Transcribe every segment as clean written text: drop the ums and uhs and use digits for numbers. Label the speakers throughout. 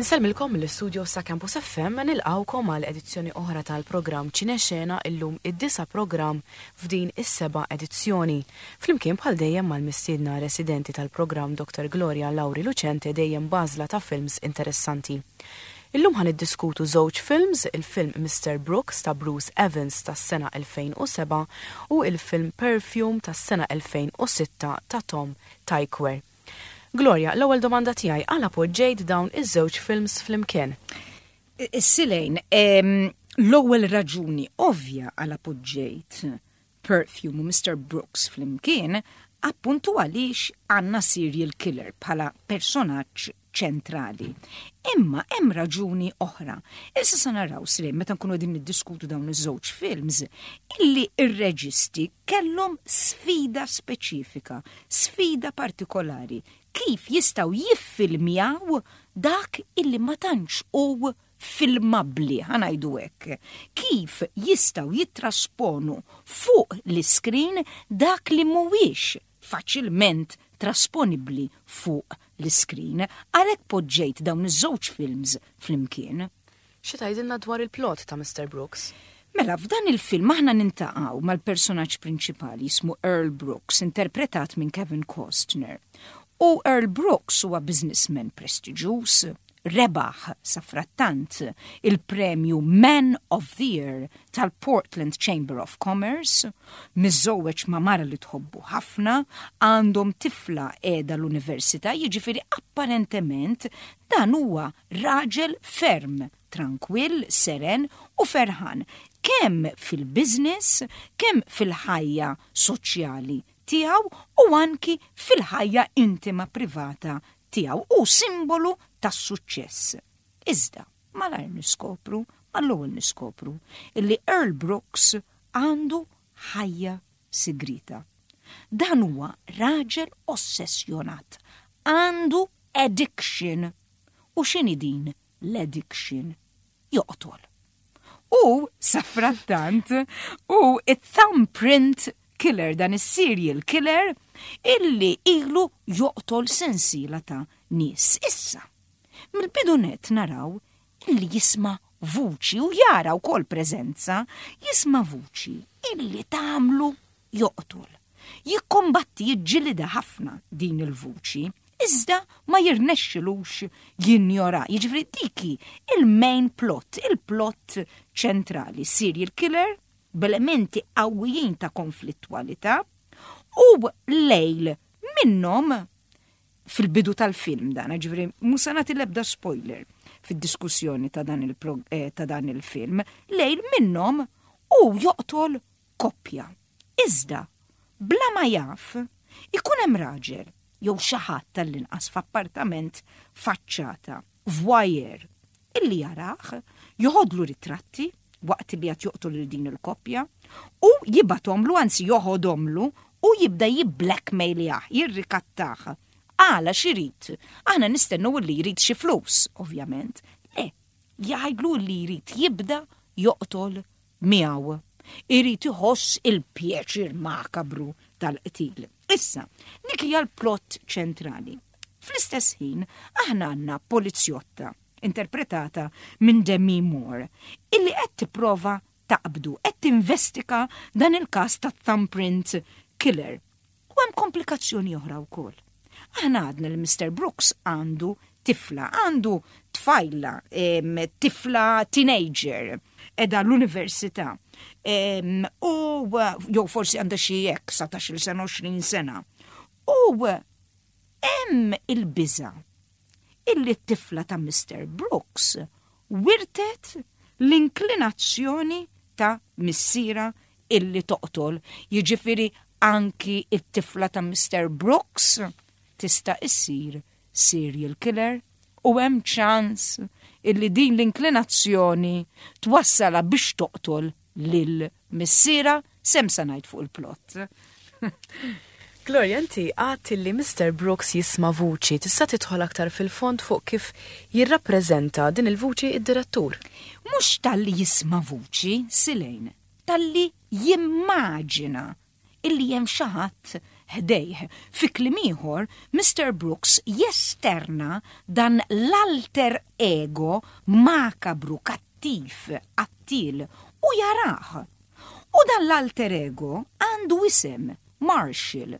Speaker 1: Inselmilkom l-istudio sa' Campus FM nilqawkom għal edizzjoni oħra tal-programm Ċinexxena illum id-9 programm f'din is-7 edizzjoni. Flimkien bħal dejjem mal-mistiedna residenti tal-programm Dr. Gloria Lauri Lucente dejjem bażla ta' films interessanti. Illum ħan iddiskutu żewġ films, il-film Mr. Brooks ta' Bruce Evans tas-sena 2007 u il-film Perfume tas-sena 2006 ta' Tom Tykwer. Gloria, l-ewwel domanda tiegħi għal appoġġejt dawn iż-żewġ films flimkien.
Speaker 2: Silejn, l-ewwel raġuni ovvja għal appoġġejt Perfume u Mr. Brooks flimkien appuntu għaliex għandna serial killer bħala personaġġ ċentrali. Imma hemm raġuni oħra. Issa se naraw Silejn meta nkunu qegħdin niddiskutu dawn iż-żewġ films illi ir-reġisti kellhom sfida speċifika, sfida partikolari. Kif jistaw jiffilmjaw dak illi ma tantx u filmabbli, ħanajdu hekk. Kif jistaw jittrasponu fuq l-iskrin dak li mhuwiex faċilment trasponibbli fuq l-iskrin, għalhekk poġġejt dawn iż-żewġ films flimkien.
Speaker 1: Xi tgħidilna dwar il-plot ta' Mr. Brooks?
Speaker 2: Mela, f'dan il-film aħna nintaqgħu mal-personaġġ prinċipali jismu Earl Brooks, interpretat minn Kevin Costner. U Earl Brooks huwa businessman prestiġjuż, rebaħ sa frattant il-premju Man of the Year tal-Portland Chamber of Commerce, miżżewweġ ma' mara li tħobbu ħafna, għandhom tifla qiegħda l-università, jiġifieri apparentement dan huwa raġel ferm, tranquill, seren u ferħan, kemm fil-business, kemm fil-ħajja soċjali tiegħu u anki fil-ħajja intima privata tiegħu u simbolu tas-suċċess. Iżda, malajr niskopru, mal-ewwel niskopru, illi Earl Brooks għandu ħajja sigrita. Dan huwa raġel ossessjonat, għandu addiction. U x'inhi din l-addiction? Joqtol. U safrattant u it-thumbprint killer, dan is-serial killer illi ilu joqtol sensiela ta' nies. Issa, mill-bidunet naraw illi jisma' vuċi u jara wkoll preżenza, jisma' vuċi illi tagħmlu joqtol. Jikkombatti jiġġilida ħafna din il-vuċi, iżda ma jirnexxilux jinjora. Jiġifieri diki il-main plot, il-plot ċentrali, serial killer b'elementi qawwijin ta' konflittwalità u lejl minnhom fil-bidu tal-film dan, ġifieri mhux se nagħti l-ebda spoiler fid-diskussjoni ta' dan il-film, lejl minnhom u joqtol koppja. Iżda bla ma jaf ikun hemm raġel jew xi ħadd tal-inqas f'appartament faċċata f'wajer illi jarah joħodlu ritratti waqt li qed joqtol lil din il-koppja u jibatomlu, anzi joħodhomlu u jibda jibblackmailjah, jirrikattaħ. Għala xirid, aħna nistennu li jrid xi flus, ovvjament. Jgħidlu li jrid jibda joqtol miegħu. Irid iħoss il-pjeċir makabru tal-qtil. Issa, dik hija l-plott ċentrali. Fl-istess ħin, aħna għandna polizzjotta interpretata minn Demi Moore, illi qed tipprova taqbdu, qed tinvestiga dan il-każ ta' thumbprint killer. U hemm komplikazzjoni oħra wkoll. Aħna għadna li Mr. Brooks għandu tifla, għandu tfajla, tifla teenager, edha l-università, u jew forsi għandha xi hekk 17 sena 20 sena. U hemm il-biża' illi t-tifla ta' Mr. Brooks wirtet l-inklinazzjoni ta' missiera illi toqtol. Jiġifieri anki it-tifla ta' Mr. Brooks tista' issir serial killer u hemm ċans illi din l-inklinazzjoni twassala biex toqtol lil missiera sem sa ngħid fuq il-plott.
Speaker 1: Gloria, inti għadt li Mr. Brooks jisma' vuċi, tista' tidħol aktar fil-fond fuq kif jirrappreżenta din il-vuċi id-direttur.
Speaker 2: Mhux talli jisma' vuċi, Silejn, talli jimmaġina illi hemm xi ħadd ħdejh. Fi kliem ieħor, Mr. Brooks jesterna dan l-alter ego makabru, kattiv, qattil u jarah. U dan l-alter ego għandu isem Marshall.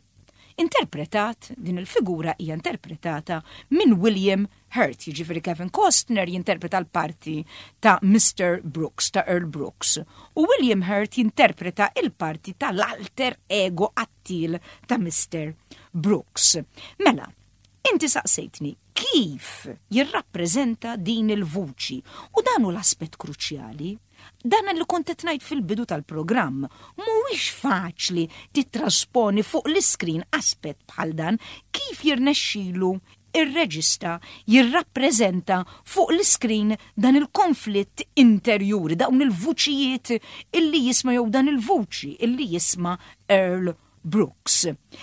Speaker 2: Din il-figura hija interpretata minn William Hurt, jiġifieri Kevin Costner jinterpreta l-parti ta' Mr. Brooks, ta' Earl Brooks, u William Hurt jinterpreta il-parti tal-alter ego qattil ta' Mr. Brooks. Mela, inti saqsejtni kif jirrappreżenta din il-vuċi u dan hu l-aspett kruċjali. Dan li kont qed ngħid fil-bidu tal-programm mhuwiex faċli titrasponi fuq l-iskrin aspett bħal dan kif jirnexxielu ir-reġista jirrappreżenta fuq l-iskrin dan il-konflitt interjuri, dawn il-vuċijiet illi jisma' jew dan il-vuċi illi jisma' Earl Brooks.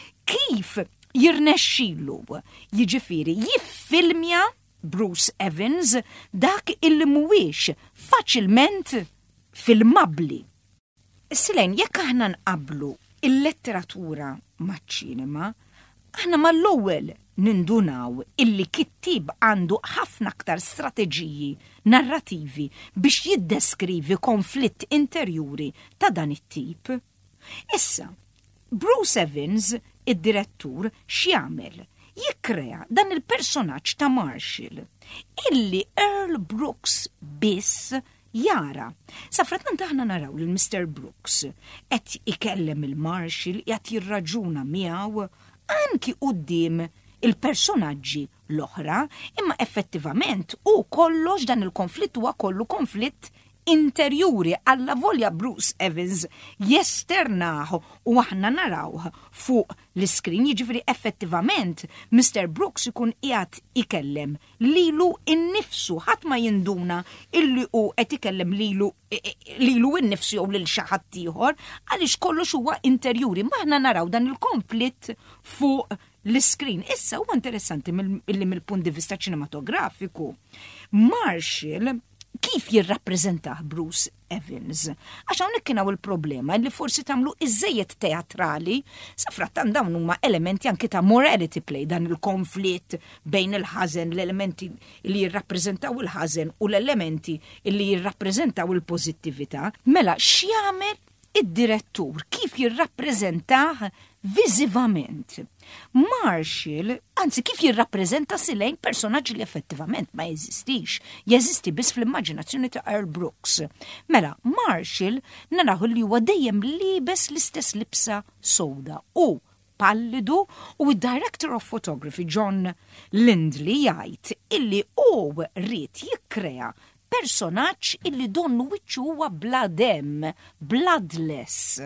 Speaker 2: Kif jirnexxielu jiġifieri jiffilmja Bruce Evans dak illi mhuwiex faċilment filmabbli. Silejn, jekk aħna nqablu il-letteratura maċ-ċinema, aħna mal-ewwel nindunaw illi kittib għandu ħafna aktar strateġiji narrativi biex jiddeskrivi konflitt interjuri ta' dan it-tip. Issa, Bruce Evans, id-direttur, x'jagħmel? Jikkrea dan il-personaġġ ta' Marshall illi Earl Brooks biss jara. Sa frattant aħna naraw li Mr. Brooks qed ikellem il-Marshall qed jirraġuna miegħu anki quddiem il-personaġġi l-oħra, imma effettivament u kollox dan il-konflitt huwa kollu konflitt interjuri alla volja Bruce Evans jesternaħu u aħna narawh fuq l-iskrin, jiġifieri effettivament Mr. Brooks ikun qiegħed ikellem lilu innifsu, ħadd ma jinduna illi hu qed ikellem lilu innifsu jew lil xi ħadd ieħor għaliex kollox huwa interjuri, ma aħna naraw dan il-konflitt fuq l-iskrin. Issa huwa interessanti mill-punt di vista ċinematografiku. Marshall kif jirrappreżentah Bruce Evans? Għax hawnhekk kien hawn il-problema li forsi tagħmlu iżejjed teatrali, sa frattant dawn huma elementi anke ta' morality play, dan il-konflitt bejn il-ħażen, l-elementi li jirrappreżentaw il-ħażen u l-elementi li jirrappreżentaw il-pożittività. Mela x'jagħmel id-direttur, kif jirrappreżentah viżivament? Marshall, anzi kif jirrappreżenta silejn personaġġ li effettivament ma jeżistix, jeżisti biss fl-immaġinazzjoni ta' Earl Brooks. Mela, Marshall naraw li huwa dejjem libes l-istess libsa soda u pallidu u id-director of photography John Lindley jgħid illi hu rrid jikkrea personaġġ illi donnu wiċċu huwa bla demm, bloodless.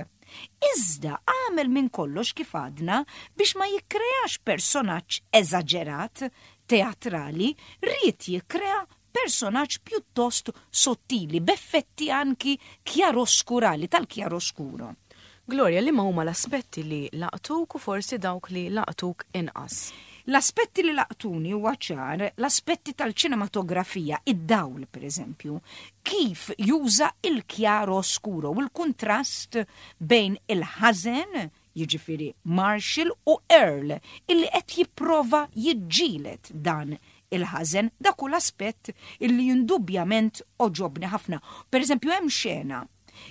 Speaker 2: Iżda għamel minn kollox kif għadna biex ma jikkreax personaġġ eżaġerat, teatrali, rrid jikkrea personaġġ pjuttost sottili, b'effetti anki kjaroskurali, tal-kjaroskuro.
Speaker 1: Gloria, li ma huma l-aspetti li laqtuk u forsi dawk li laqtuk inqas?
Speaker 2: L-aspetti li laqtuni huwa ċar, l-aspetti tal-ċinematografija, id-dawl per eżempju, kif juża il-kjaroskuro u l-kontrast bejn il-ħażen, jiġifieri Marshall u Earl, illi qed jipprova jiġġielet dan il-ħażen, dak hu l-aspett illi indubjament oġobni ħafna. Per eżempju hemm xena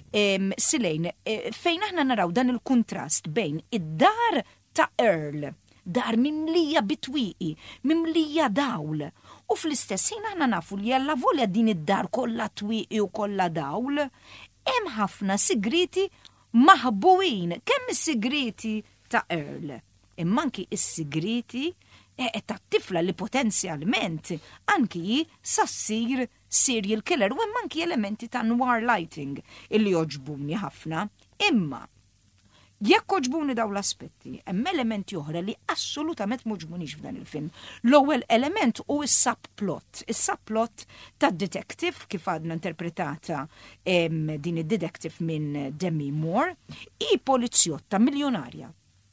Speaker 2: silejn fejn aħna naraw dan il-kontrast bejn id-dar ta' Earl, dar mimlija bitwiqi, mimlija dawl. U fl-istess ħin aħna nafu li alla volja din id-dar kollha twiqi u kollha dawl, hemm ħafna sigriti maħbuwin, kemm is-sigriti ta' Earl, imma anki is-sigriti ta' tifla li potenzjalment anki sassir serial killer u hemm anki elementi ta' noir lighting illi joġbuni ħafna. Imma jekk oġbuni daw l-aspetti, hemm elementi oħra li assolutament moġbunix f'dan il-film. L-ewwel element u s-subplot. Is-subplot tad-detective kif għadna interpretata din id-detective minn Demi Moore, i polizjotta miljonarja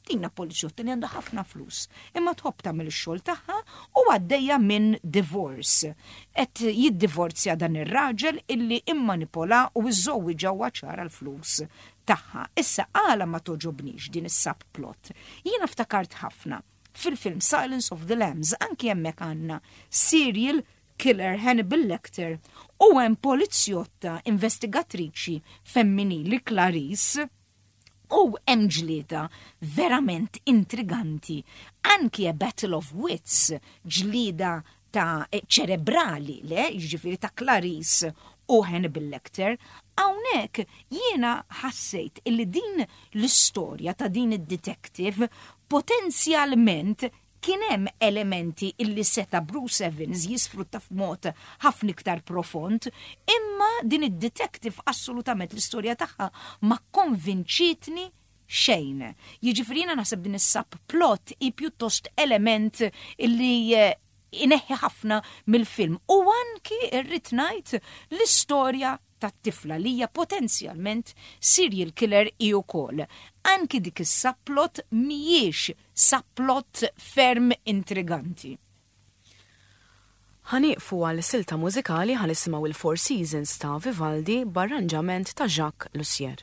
Speaker 2: Dinna polizjotta li għandha ħafna flus, imma tħobb tagħmel ix-xogħol tagħha u għaddejja minn divorce. Qed jiddivorzja dan ir-raġel illi immanipola u iżżowwiġa ċara l-flus tagħha. Issa għala ma toġobniex din is-subplot. Jiena ftakart ħafna fil-film Silence of the Lambs, anki hemmhekk għandna serial killer Hannibal Lecter u hemm polizjotta investigatriċi femminili Clarice u hemm ġlieda verament intriganti. Anki a Battle of Wits, ġlieda ta' ċerebrali, jiġifieri ta' Clarice u Hannibal Lecter. Hawnhekk jiena ħassejt illi din l-istorja ta' din id-detective potenzjalment kien hemm elementi illi seta' Bruce Evans jisfrutta f'mod ħafna iktar profond, imma din id-detective assolutament l-istorja tagħha ma konvinċitni xejn. Jiġifieri jiena naħseb din is-subplot hi pjuttost element illi ineħħi ħafna mill-film. U anki irrid ngħid l-istorja tat-tifla li hija potenzjalment serial killer hi wkoll. Anki dik is-subplot mhijiex subplot ferm intriganti.
Speaker 1: Ħaniqfu għal silta mużikali ħanisimgħu il-Four Seasons ta' Vivaldi b'arranġament ta' Jacques Lussier.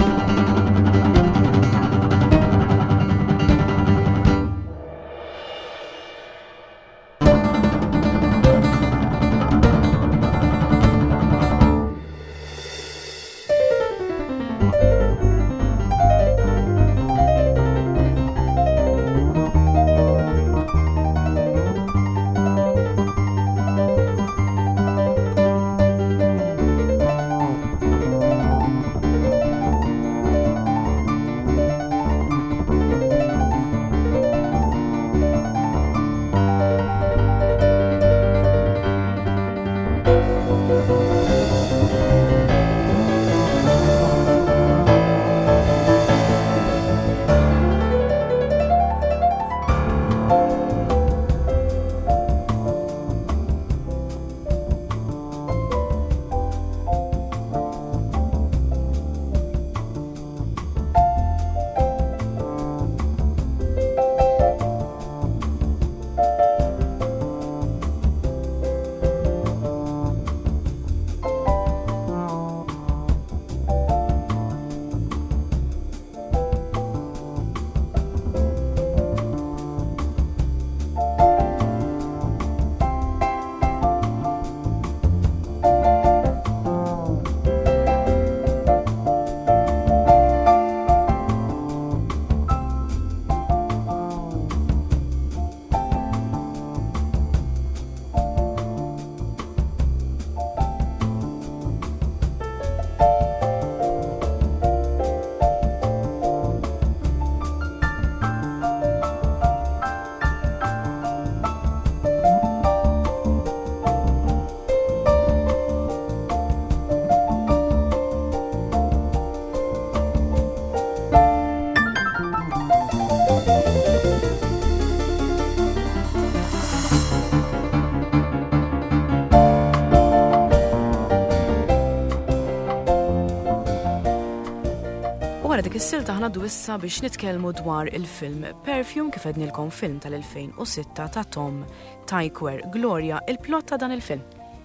Speaker 1: Wara dik is-silta ħnaddu issa biex nitkellmu dwar il-film Perfume kif ednilkom film tal-2006 ta' Tom Tykwer. Gloria, il-plot ta' dan il-film.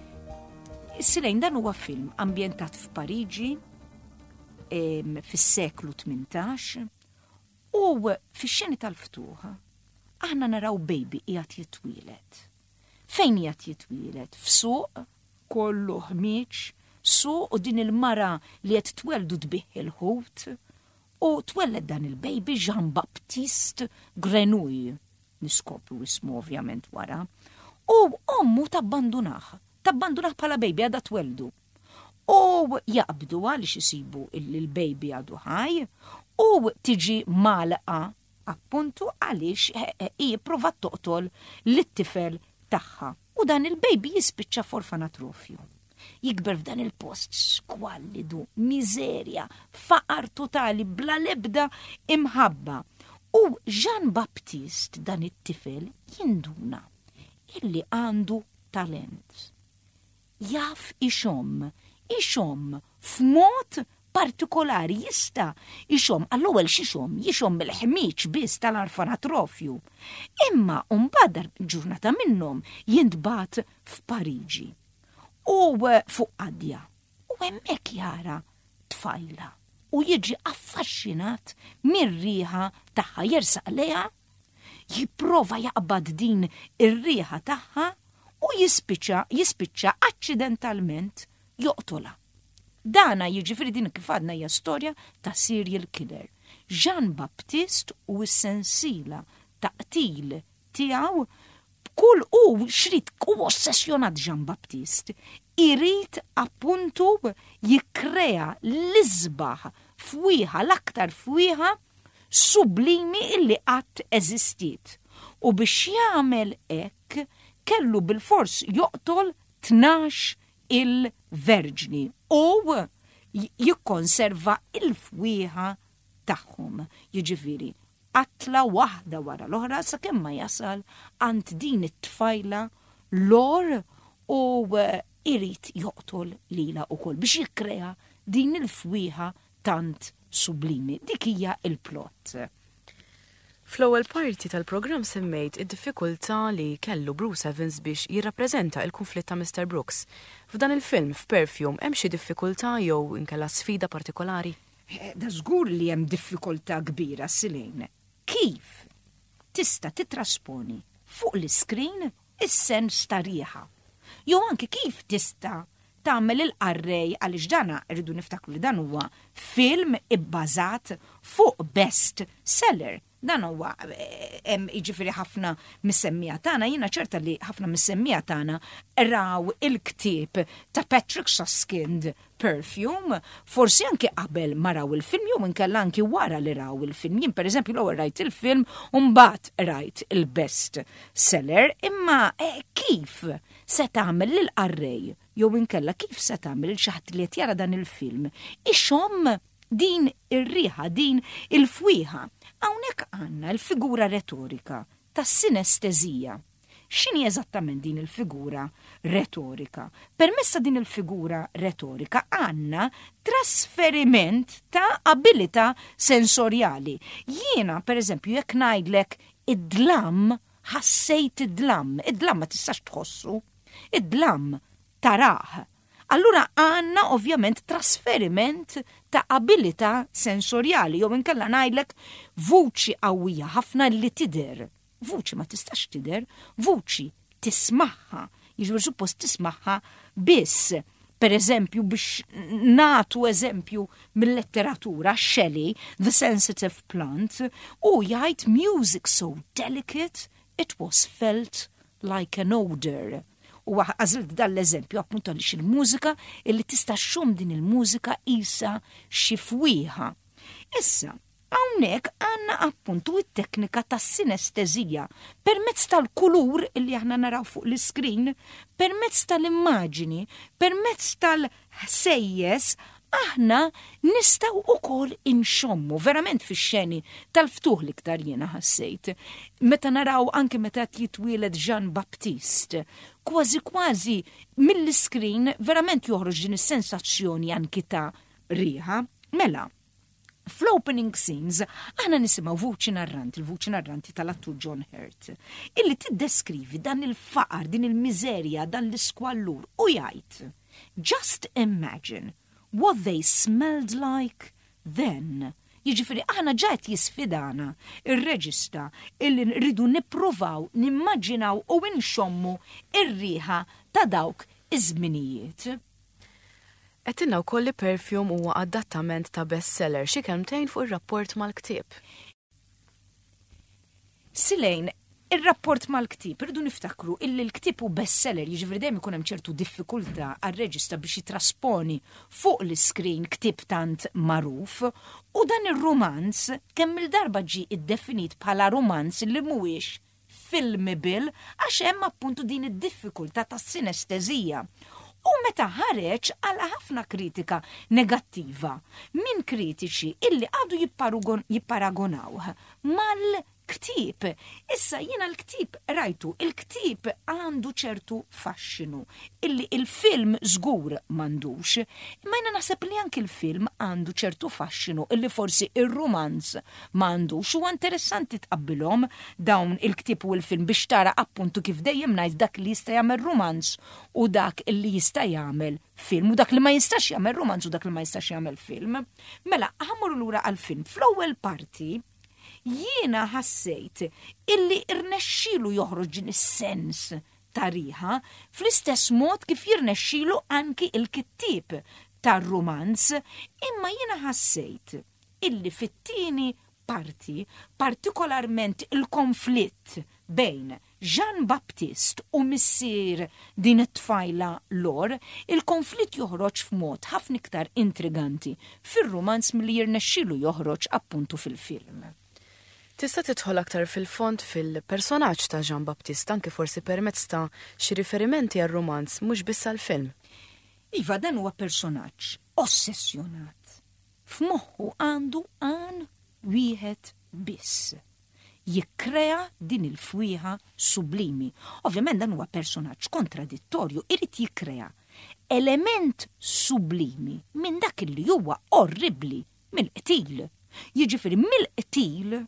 Speaker 2: Is-silejn dan huwa film ambjentat f'Pariġi fis-seklu 18 u fix-xeni tal-ftuħa aħna naraw baby qiegħed jitwieled. Fejn qiegħed jitwieled? F'suq kollu ħmieġ, suq u din il-mara li qed tweldu tbih il-ħut u twelled dan il-baby Jean-Baptiste Grenouille, niskopru ismu ovvjament wara, u ommu tabbandunaħ bħala baby għadha tweldu. U jaqbdu għaliex isibu il-baby għadu ħaj u tiġi malqa appuntu għaliex jipprova toqtol l-tifel tagħha. U dan il-baby jispiċċa f'orfanatrofju. Jikber f'dan il-post skwallidu, miżerja, faqar totali, bla lebda imħabba. U Jean-Baptiste dan it-tifel jinduna illi għandu talent. Jaf ixom f'mod partikolari jista' jixhom għall-ewwel xixhom jixhom bil-ħmiċ biss tal-orfanatrofju. Imma mbagħad ġurnata minnhom jintbagħat f'Pariġi u fuq qadja. U hemmhekk jara tfajla u jiġi affaxxinat mir-riħa tagħha jersaq lejha, jipprova jaqbad din ir-riħa tagħha u jispiċċa accidentalment joqtola. Dana jiġifieri din kif għadna hija storja ta' serial killer. Jean Baptiste u s-sensiela ta' qtil tiegħu kull u xrid u ossessjonat Jean Baptiste irid appuntu jikkrea l-isbaħ fwieħa l-aktar fwieħa sublimi illi qatt eżistiet. U biex jagħmel hekk kellu bil-fors joqtol 12 il-verġni u jikkonserva il-fwieħa tagħhom. Jiġifieri qatla waħda wara l-oħra sakemm ma jasal għand din it-tfajla lor u irid joqtol lila wkoll biex jikkrea din il-fwieħa tant sublimi. Dik hija il-plott.
Speaker 1: Fl-ewwel parti tal-programm semmejt id-diffikultà li kellu Bruce Evans biex jirrappreżenta l-konflitt ta' Mr. Brooks. F'dan il-film f'Perfume hemm xi diffikultà jew inkella sfida partikolari?
Speaker 2: Da żgur li hemm diffikultà kbira Silejn. Kif tista' titrasponi fuq l-iskrin is-sens ta' rieħa? Jew anke kif tista' tagħmel il-qarrej għaliex dana rridu niftakru li dan huwa film ibbażat fuq best seller. Dan huwa jiġifieri ħafna mis-semmija tagħna, jiena ċerta li ħafna mis-semmija tagħna raw il-ktieb ta' Patrick Suskind Perfume, forsi anke qabel ma raw il-film jew inkella anke wara li raw il-film. Jien pereżempju l-ewwel rajt il-film u mbagħad rajt il-best seller, imma kif se tagħmel lil qarrej jew inkella kif se tagħmel il xi ħadd li qed jara dan il-film ixhom din ir-riħa, din il-fwieħa. Hawnhekk għandna l-figura retorika tas-sinestezija. X'inhi eżattament din il-figura retorika? Permessa din il-figura retorika għandna trasferiment ta' abilità sensorjali. Jiena, pereżempju, jekk ngħidlek id-dlam, ħassejt id-dlam ma tistax tħossu, id-dlam tarah. Allura għanna ovvjament trasferiment ta' abilità sensorjali, jew inkella ngħidlek vuċi qawwija ħafna li tidher. Vuċi ma tistax tidher, vuċi tismaħħa, jiġifieri suppost tismaħħa biss. Per eżempju, biex natu eżempju mill-letteratura, Shelley, The Sensitive Plant, u jgħid music so delicate, it was felt like an odor. U għażilt dal-eżempju appunto għaliex il-mużika illi tista' xum din il-mużika isa xi fwieħa. Issa, hawnhekk għandna appuntu it-teknika tas-sinestezija permezz tal-kulur illi aħna naraw fuq l-iskrin, permezz tal-immaġini, permezz tal-ħsejjes, aħna nistgħu ukoll inxommu verament fix-xeni tal-ftuħ l-iktar jiena ħassejt. Meta naraw anke meta jitwieled Jean Baptiste, kważi mill-iskrin verament joħroġ din is-sensazzjoni anki ta' riħa. Mela, fl-opening scenes aħna nisimgħu vuċi narranti, il-vuċi narranti tal-attur John Hurt, illi tiddeskrivi dan il-faqar, din il-miżerja, dan l-iskwallur u jgħid, just imagine what they smelled like then. Jiġifieri aħna ġajt jisfidana ir-reġista illi rridu nippruvaw, nimmaġinaw u nxommu ir-riħa ta' dawk iż-żminijiet.
Speaker 1: Qed inna wkoll li Perfume huwa adattament ta' bestseller xi kelmtejn fuq ir-rapport mal-ktieb.
Speaker 2: Silejn, ir-rapport mal-ktieb irridu niftakru illi l-ktieb hu bestseller, jiġifieri dejjem ikun hemm ċertu diffikultà għar-reġista biex jitrasponi fuq l-iskrin ktieb tant magħruf u dan ir-romanz kemm il-darba ġie iddefinit bħala romanz li mhuwiex filmable għax hemm appuntu din id-diffikultà tas-sinestezija. U meta ħareġ għala ħafna kritika negattiva minn kritiċi illi għadu jipparagonawh ktib. Issa jiena l-ktib rajtu, il-ktib għandu ċertu faxxinu illi il-film żgur m'għandux, imma jiena naħseb li anke il-film għandu ċertu faxxinu illi forsi ir-romanz m'għandux. Huwa interessanti tqabbilhom dawn il-ktib u l-film biex tara appuntu kif dejjem ngħid dak li jista' jagħmel romanz u dak li jista' jagħmel film u dak li ma jistax jagħmel romanz u dak li ma jistax jagħmel film. Mela, ħammur lura għal-film. Fl-ewwel parti jiena ħassejt illi irnexxielu joħroġ din is-sens ta' riħa fl-istess mod kif jirnexxielu anki il-kittib tar-romanz, imma jiena ħassejt illi fit-tieni parti, partikolarment il-konflitt bejn Jean Baptiste u missier din it-tfajla Lor, il-konflitt joħroġ f'mod ħafna iktar intriganti fir-romanz milli jirnexxielu joħroġ appuntu fil-film.
Speaker 1: Tista' tidħol aktar fil-fond fil-personaġġ ta' Jean Baptiste anke forsi permezz ta' xi riferimenti għar-romanz mhux biss għall-film.
Speaker 2: Iva, dan huwa personaġġ ossessjonat. F'moħħu għandu għan wieħed biss. Jikkrea din il-fwieħa sublimi. Ovvjament dan huwa personaġġ kontradittorju, irid jikkrea element sublimi minn dak li huwa orribli mill-qtil. Jiġifieri mill-qtil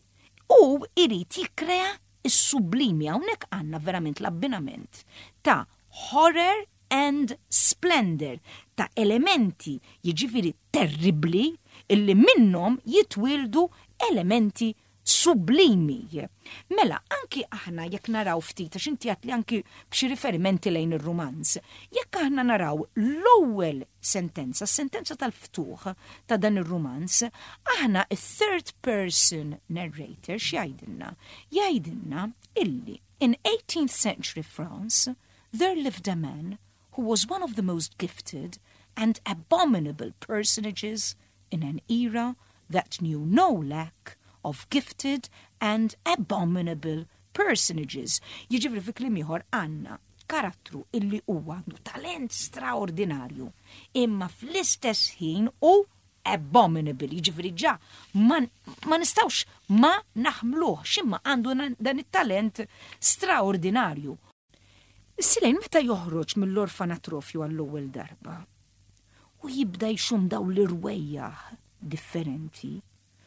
Speaker 2: u irid jikkrea is-sublimi. Hawnhekk għandna verament l-abbinament ta' horror and splendor, ta' elementi jiġifieri terribli illi minnhom jitwildu elementi sublimi. Mela, anki aħna jekk naraw ftit, għax inti għat li anki b'xi riferimenti lejn ir-romanz, jekk aħna naraw l-ewwel sentenza, s-sentenza tal-ftuħ ta' dan ir-romanz, aħna third person narrator x'jgħidilna? Jgħidilna illi in 18th century France there lived a man who was one of the most gifted and abominable personages in an era that knew no lack of gifted and abominable personages. Jiġifieri fi kliem ieħor għandna karattru illi huwa għandu talent straordinarju, imma fl-istess ħin u abominable, jiġifieri ġa ma nistgħux ma naħmluhx imma għandu dan it-talent straordinarju. Is-silejn meta joħroġ mill-orfanatrofju għall-ewwel darba u jibda jxum daw l-irwejjaħ differenti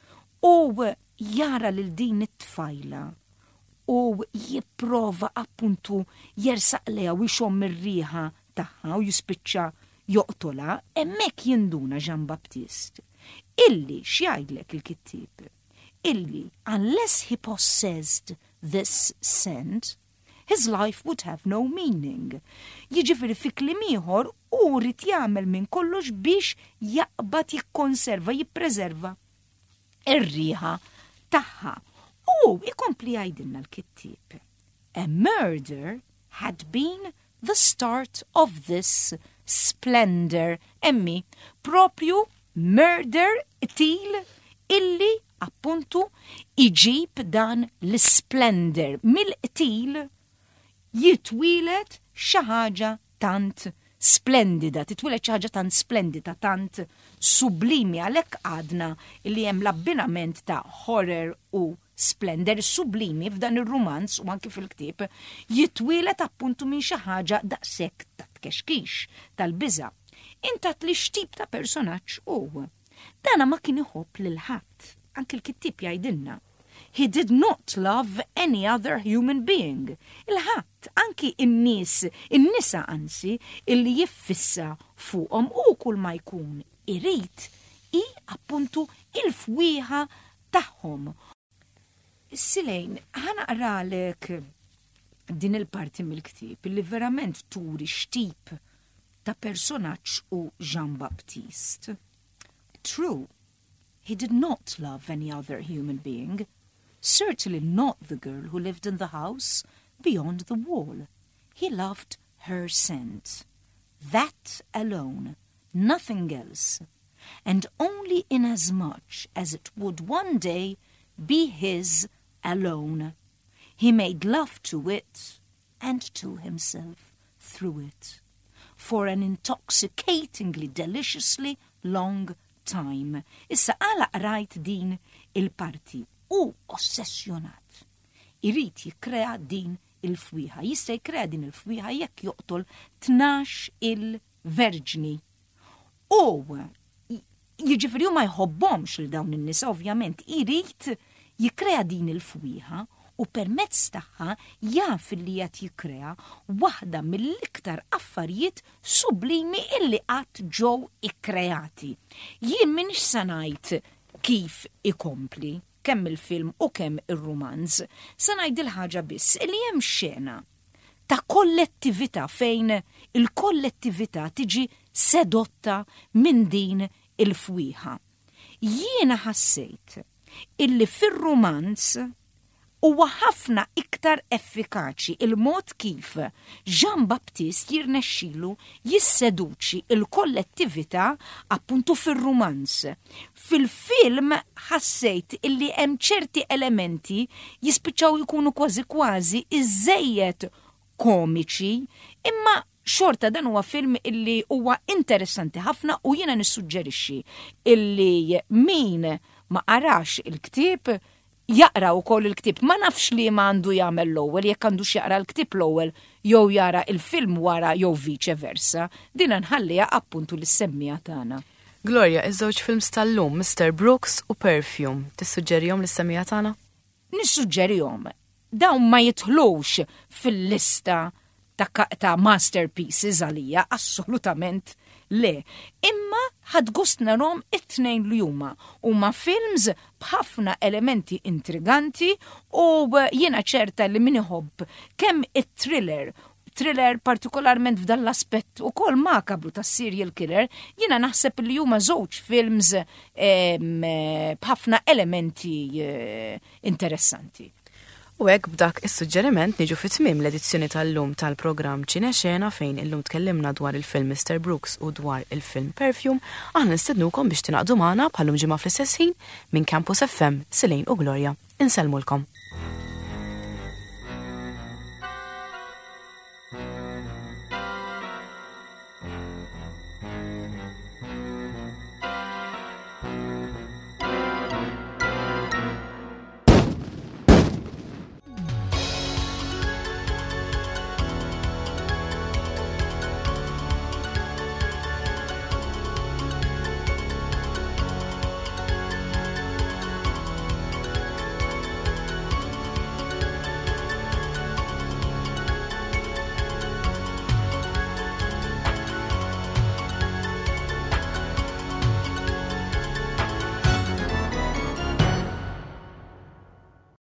Speaker 2: u jara lil din it-tfajla u jipprova appuntu jersaq leha u jxomm ir-riħa tagħha u jispiċċa joqtolha, hemmhekk jinduna Jean Baptiste illi x'jgħidlek il-kittib illi unless he possessed this scent his life would have no meaning. Jiġifieri fi kliem ieħor u rrid jagħmel minn kollox biex jaqbad jikkonserva, jippreserva ir-riħa tagħha. U ikompli jgħidilna l-kittib. A murder had been the start of this splendor. Emmi, propju murder til illi appuntu iġib dan l-splendor mill-qtil jitwilet xi ħaġa tant splendida, titwilet xi ħaġa tant splendida, tant sublimi, għalhekk għadna li hemm l-abbinament ta' horror u splendor sublimi f'dan ir-romanz u anke fil-ktieb jitwilet appuntu minn xi ħaġa daqshekk ta' tkexkix tal-biża'. Intat li x'tip ta' personaġġ hu. Dana ma kien iħobb lil ħadd, anke l-kittib jgħidilna. He did not love any other human being. Il-ħadd, anki in-nisa ansi, illi jiffissa fuqhom u kull ma jkun irid i appuntu il-fwieħa tagħhom. Silejn, ħanaqralek din il-parti mill-ktieb illi verament turi x'tip ta' personaġġ u Jean Baptiste. True, he did not love any other human being. Certainly not the girl who lived in the house beyond the wall. He loved her scent. That alone, nothing else, and only inasmuch as it would one day be his alone. He made love to it and to himself through it for an intoxicatingly, deliciously long time. Issa għala rajt din il-parti u ossessjonat. Irid jikkrea din il-fwieħa. Jista' jikkrea din il-fwieħa jekk joqtol 12 il-verġni. U jiġifieri ma jħobbhomx il dawn in-nisa ovvjament irid jikkrea din il-fwieħa u permezz tagħha jaf li qed jikkrea waħda mill-iktar affarijiet sublimi illi qatt ġew ikkreati. Jien minix se ngħid kif ikompli kemm il-film u kemm ir-romanz, se ngħid il-ħaġa biss li hemm xena ta' kollettività fejn il-kollettività tiġi sedotta minn din il-fwieħa. Jiena ħassejt illi fir-romanz huwa ħafna iktar effikaċi il-mod kif Jean Baptiste jirnexxielu jisseduċi il-kollettività appuntu fir-romanz. Fil-film ħassejt illi hemm ċerti elementi jispiċċaw jkunu kważi iżejjed komiċi, imma xorta dan huwa film illi huwa interessanti ħafna u jiena nissuġġerixxi illi min ma qarax il-ktieb jaqra wkoll il-ktieb. Ma nafx li ma għandu jagħmel l-ewwel jekk għandux jaqra l-ktieb l-ewwel jew jara il-film wara jew vice versa. Din nħalliha appuntu lis-semmija tagħna.
Speaker 1: Gloria, iż-żewġ films tal-lum, Mr. Brooks u Perfume, tissuġġerihom lis-semmija tagħna?
Speaker 2: Nissuġġerihom. Dawn ma jidħlux fil-lista ta' masterpieces għalija, assolutament le. Imma ħad gost narhom it-tnejn li huma films b'ħafna elementi intriganti u jiena ċerta li min iħobb kemm it-thriller partikolarment f'dan l-aspett ukoll makabru tas-serial killer, jiena naħseb li huma żewġ films b'ħafna elementi interessanti.
Speaker 1: U hekk b'dak is-suġġeriment niġu fit-tmiem l-edizzjoni tal-lum tal-programm Ċinexena fejn illum tkellimna dwar il-film Mr. Brooks u dwar il-film Perfume, aħna nistednukom biex tinaqdu magħna bħallum ġimgħa fl-istess ħin minn Campus FM, Silejn u Gloria. Insellmulkom.